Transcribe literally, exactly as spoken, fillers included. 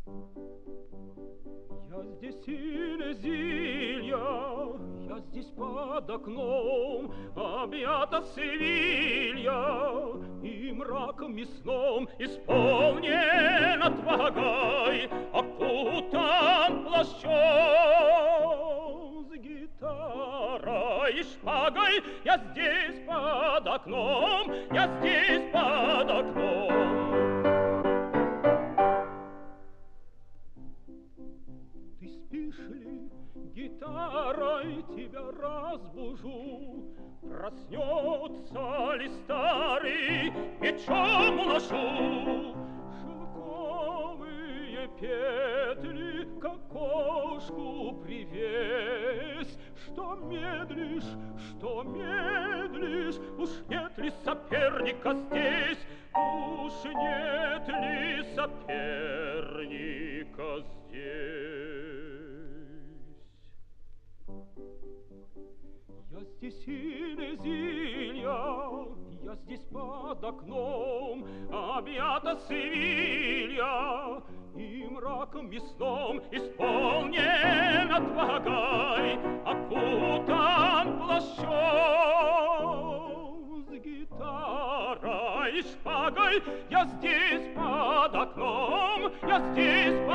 Я здесь Силезия, я здесь под окном, объята Севилья, и мраком и сном исполнен отвагой, окутан плащом с гитарой и шпагой. Я здесь под окном, я здесь под окном. Ты спишь ли, гитарой тебя разбужу? Проснется ли старый, мечом уношу? Шелковые петли к окошку привесь. Что медлишь, что медлишь? Уж нет ли соперника здесь? Уж нет ли соперника здесь? Я здесь Силезия, я здесь под окном, объята Севилья, и мраком и сном исполнен отвагой, окутан плащом с гитарой и шпагой. Я здесь под окном, я здесь под